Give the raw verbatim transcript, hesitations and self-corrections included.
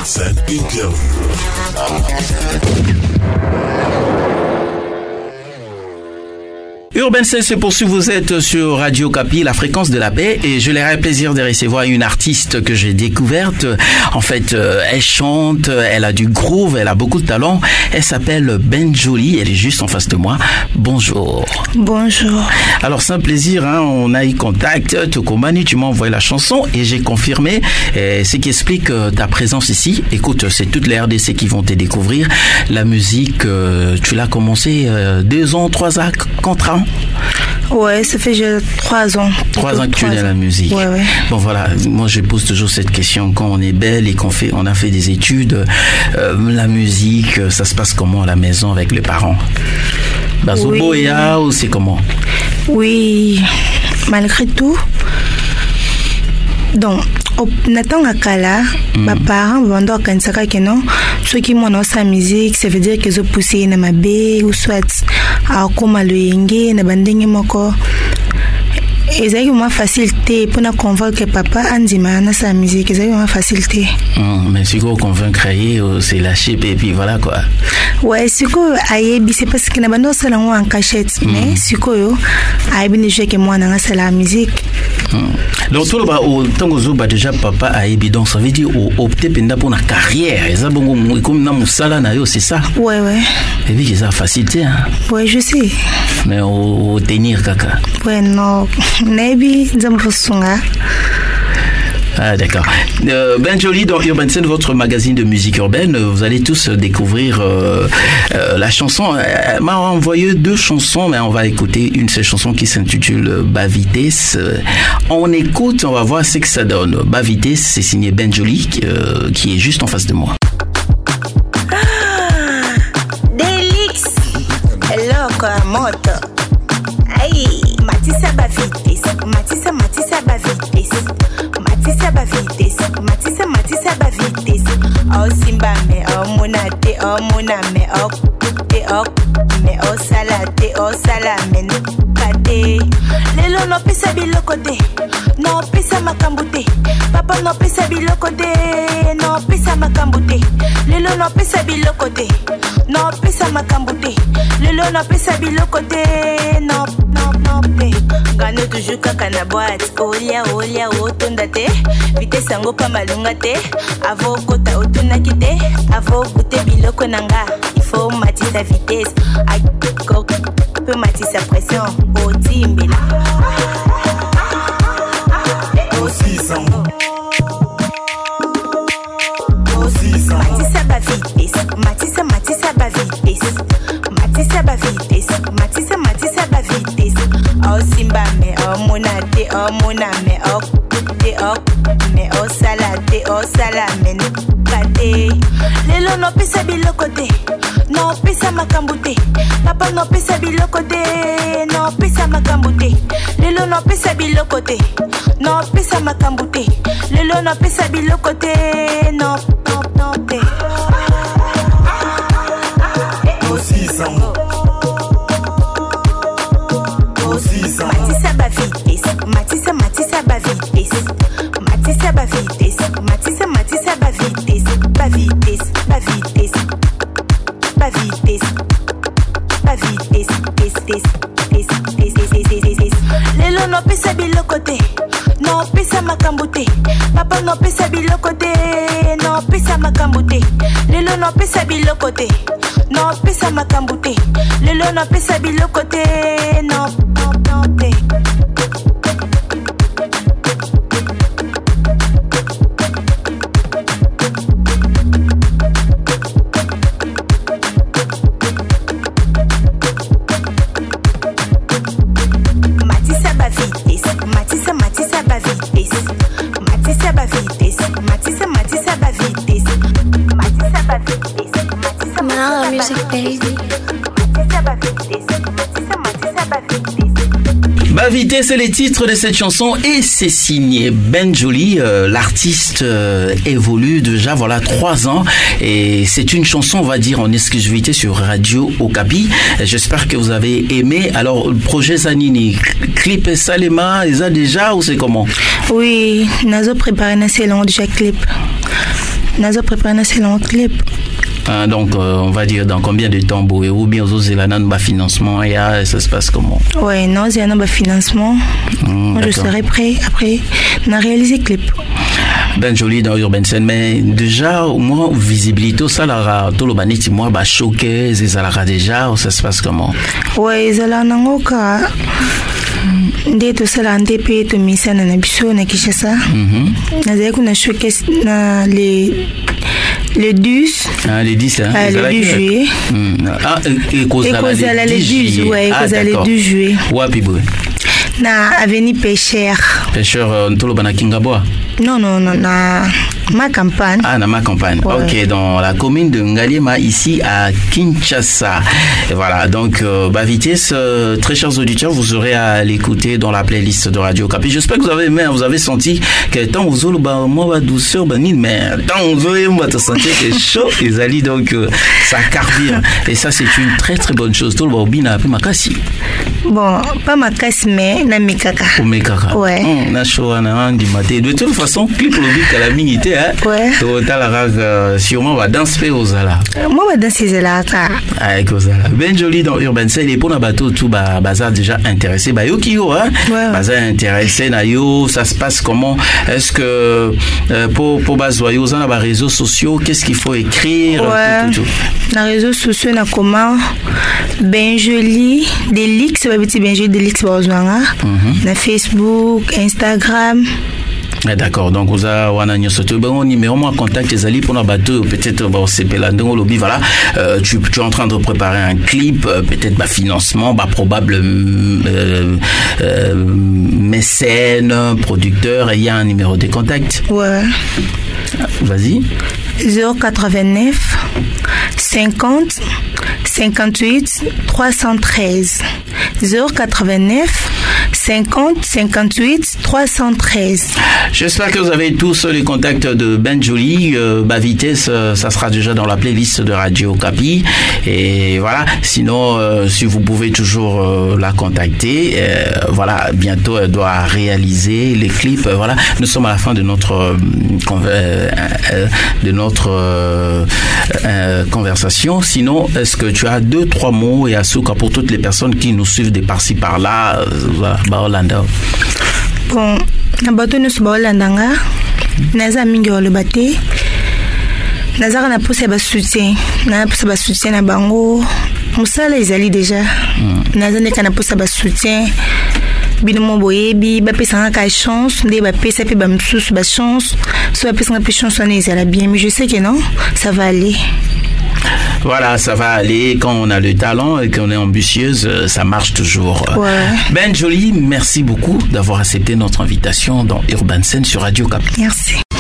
Scène Interview. Urban Scène se poursuit, vous êtes sur Radio Okapi, la fréquence de la paix, et je l'ai le plaisir de recevoir une artiste que j'ai découverte. En fait, euh, elle chante, elle a du groove, elle a beaucoup de talent. Elle s'appelle Benjoli, elle est juste en face de moi. Bonjour. Bonjour. Alors, c'est un plaisir, hein, on a eu contact, Tokomani, tu m'as envoyé la chanson et j'ai confirmé, et ce qui explique euh, ta présence ici. Écoute, c'est toutes les R D C qui vont te découvrir. La musique, euh, tu l'as commencé euh, deux ans, trois ans, quatre ans. Ouais, ça fait j'ai trois ans. Trois ans que tu es dans la musique. Ouais, ouais. Bon voilà, moi je pose toujours cette question. Quand on est belle et qu'on fait, on a fait des études, euh, la musique, ça se passe comment à la maison avec les parents? Bazobo oui. Et ou c'est comment? Oui, malgré tout. Donc, Nathan Akala, mes parents vont donc penser que non, ceux qui m'ont sa musique, ça veut dire qu'ils ont poussé dans ma baie ou soit à comme à l'oyenge, na bandingi moko. Et c'est une facilité pour nous convaincre que papa Andima na sa musique, c'est une facilité. Mm, mais si vous convaincre c'est lâcher et puis voilà quoi. Ouais, si vous ayebi c'est parce que na bando sala en cachette, mais si vous ayebi ne jouer que moi na la musique. Donc tout le bas au tango zoba déjà papa ayebi donc ça veut dire opter pour la carrière. Et ça bon comme na musala na yo c'est ça. Ouais ouais. Et puis c'est ça facilité hein. Ouais, je sais. Mais au tenir kaka. Ouais non. Nebi Zamfosunga. Ah d'accord. Euh, Benjoli dans Urban Scène, votre magazine de musique urbaine, vous allez tous découvrir euh, euh, la chanson. Elle m'a envoyé deux chansons, mais on va écouter une de ces chansons qui s'intitule Bavites. On écoute, on va voir ce que ça donne. Bavites, c'est signé Benjoli, euh, qui est juste en face de moi. Ah, Delix. Hello, quoi, moto. Aïe, Matissa Bavites. Matissa, Matissa Bavites. Matissa Bavites, Matissa, Matissa Bavites. Oh Simba me, oh monate, oh moname, oh te, oh me, oh salate, oh salame, kate. Lelo no pesa biloko de, no pesa makambute. Papa no pesa biloko de, no pesa makambute. Lelo no pesa biloko de, no pesa makambute. Lelo no pesa biloko de, no, no, no pe. Gano toujours kaka na boîte, olia olia otonda te. Vitesse sango pa malunga te. Avo kota otuna kite. Avo goûter biloko nanga. Il faut matisa vitesse. Aïe, peut matisa pression. Au timbela. Aussi sango. Matisa ba vitesse. Matisa matisa ba vitesse. Matisa ba vitesse. Matisa matisa ba vitesse. Oh Simba me, oh monate, oh moname, oh te, oh me, oh salate, oh salame, kate. Lelo no pesa biloko de, no pesa makambute. Papa no pesa biloko de, no pesa makambute. Lelo no pesa biloko de, no pesa makambute. Lelo no pesa biloko de, no, no, no te. Aussi sango. Matissa Bavites, Matissa Matissa Bavites, Matissa Bavites, Matissa Matissa Bavites, Bavites, Bavites, Bavites, Bavites, tes tes tes tes tes tes tes. Lelo no pesa biloko de, no pesa makambute. Papa no pesa biloko de, no pesa makambute. Lelo no pesa biloko de, no pesa makambute. Lelo no pesa biloko de, no, no, no te. Matissa Bavites, Matissa Matissa Bavites, Matissa Bavites, Matissa Matissa Bavites, Matissa Bavites, Matissa Now music baby. Matissa Bavites, Matissa Matissa Bavites. Bavites, c'est les titres de cette chanson et c'est signé Benjoli. Euh, l'artiste euh, évolue déjà voilà trois ans et c'est une chanson, on va dire, en exclusivité sur Radio Okapi. J'espère que vous avez aimé. Alors, le projet Zanini, clip Salema, ils ont déjà ou c'est comment? Oui, nous avons préparé un assez long déjà clip. nazo préparer na selon clip. Ah, donc euh, on va dire dans combien de temps boé ou bien aux Zélana ba financement et ah, ça se passe comment? Ouais, non, c'est un financement. Mmh, moi je serai prêt après on a réalisé clip. Ben joli dans Urban Scène, mais déjà au moins visibilité ça la tout le baniti moi ba choqué zézalara déjà ça se passe comment? Ouais, zala nangoka nde tosala nde pe to misana na biso na Kinshasa. Mhm. Nazali kuna showcase na les le dix. Ah, les dix, hein? Ah, le dix juillet. Mm. Ah, et Kozala le dix juillet. Ouais, Kozala le dix juillet. Wapi boy? Na avenue Pêcheur. Pêcheur, Ntolo Bana Kingaboa? Non, non, non, na ma campagne. Ah, dans ma campagne. Ouais. Ok, dans la commune de Ngaliema, ici à Kinshasa. Et voilà, donc, euh, bah, vitesse, euh, très chers auditeurs, vous aurez à l'écouter dans la playlist de Radio Kapi. J'espère que vous avez aimé, vous avez senti que tant vous avez bah, moi, douceur, bah, ni, mais tant vous avez, moi, te sentir que chaud, les alliés, donc, euh, ça carbure. Et ça, c'est une très, très bonne chose. Tout le monde a appelé Makasi. Bon, pas Makasi, mais na Mikaka. Ou Mikaka. Ouais. Na chaud, na du matin. De toute façon, clip le but à la minute, hein. Ouais. Total rag sûrement va danser aux ala. Moi va danser aux ala. Avec aux ala. Ben joli dans Urban Scène et pour na bateau tout ba bazar déjà intéressé ba yo ki yo hein. Bazar intéressé na yo, ça se passe comment? Est-ce que euh, pour pour bazoyo dans les réseaux sociaux, qu'est-ce qu'il faut écrire? Ouais. Tout, tout, tout. Na réseaux sociaux na comment? Ben joli Delix ba petit ben joli Delix bazwanga. Na Facebook, Instagram. Ah, d'accord, donc vous avez un surtout bon numéro moi contact les alliés pour la bateau peut-être bon c'est pelandon lobby voilà euh, tu tu es en train de préparer un clip euh, peut-être bah financement bah probable euh, euh, mécène producteur et il y a un numéro de contact. Ouais. Vas-y. zéro quatre-vingt-neuf cinquante cinquante-huit trois cent treize zéro quatre-vingt-neuf cinquante cinquante-huit trois cent treize. J'espère que vous avez tous les contacts de Ben Joli. Euh, bah vitesse, euh, ça sera déjà dans la playlist de Radio Kapi. Et voilà. Sinon, euh, si vous pouvez toujours euh, la contacter, euh, voilà. Bientôt, elle doit réaliser les clips. Euh, voilà. Nous sommes à la fin de notre euh, euh, euh, de notre euh, euh, conversation. Sinon, est-ce que tu as deux trois mots et Asuka pour toutes les personnes qui nous suivent de par-ci par-là? Euh, voilà. Baolanda. Bon, na bato nous baolanda nga naza mingi le baté naza na pousser ba soutien na pousser ba soutien na bango musala ezali déjà naza ne kana pousser ba soutien bino mo boyebi ba pesa ka chance nde ba pesa pe ba msusu ba chance so ba pesa pe chance on ezala bien mais je sais que non ça va aller. Voilà, ça va aller. Quand on a le talent et qu'on est ambitieuse, ça marche toujours. Ouais. Ben Joli, merci beaucoup d'avoir accepté notre invitation dans Urban Scène sur Radio Kapi. Merci.